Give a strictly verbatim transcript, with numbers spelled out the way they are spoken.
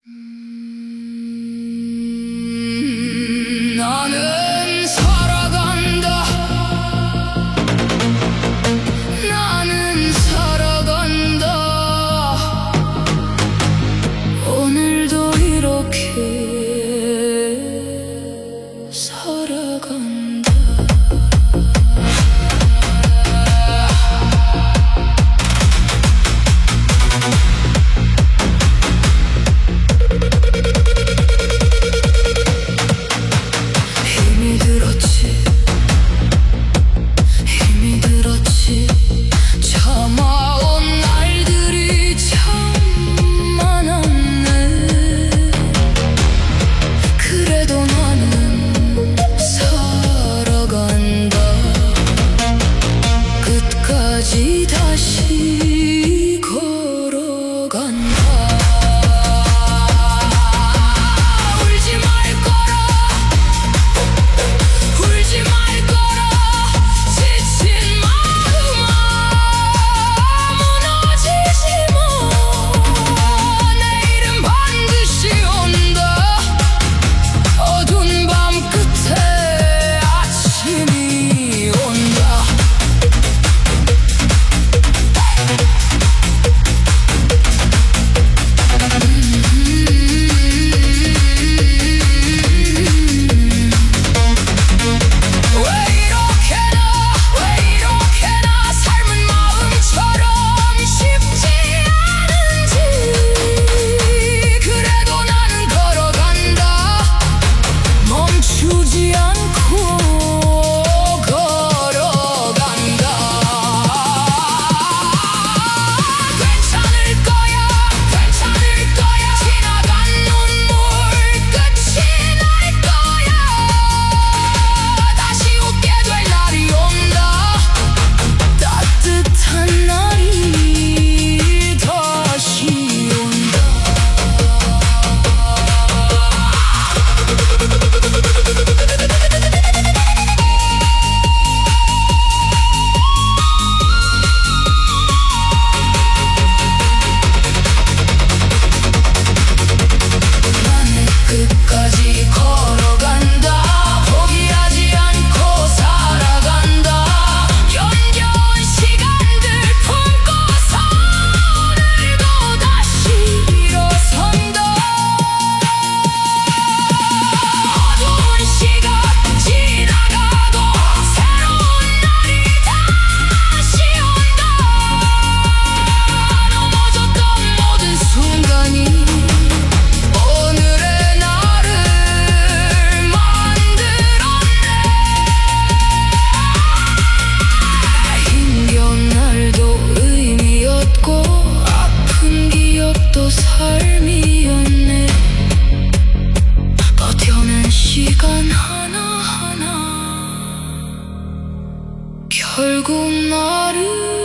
음, 나는 살아간다. 나는 살아간다. 오늘도 이렇게 살아간다. 힘이 들었지, 힘이 들었지. 참아온 날들이 참 많았네. 그래도 나는 살아간다. 끝까지 다시 걸어간다. 울지 말 거라, 울지 말 거라. 지친 마음아 무너지지 마. 내일은 반드시 온다. 어두운 밤 끝에 아침이 온다. 왜 이렇게나 왜 이렇게나 삶은 마음처럼 쉽지 않은지. 그래도 나는 걸어간다. 멈추지 않고 걸어간다. 괜찮을 거야, 괜찮을 거야. 지나간 눈물 끝이 날 거야. 다시 웃게 될 날이 온다. 따뜻한 날이 다시 온다. 나는 끝까지 걸어간다. 포기하지 않고 살아간다. 연겨운 시간들 품고서 오늘도 다시 일어선다. 어두운 시간 지나가도 새로운 날이 다시 온다. 넘어졌던 모든 순간이 오늘의 나를 만들었네. 힘겨운 날도 의미였고 아픈 기억도 삶이었네. 버텨낸 시간 하나하나 결국 나를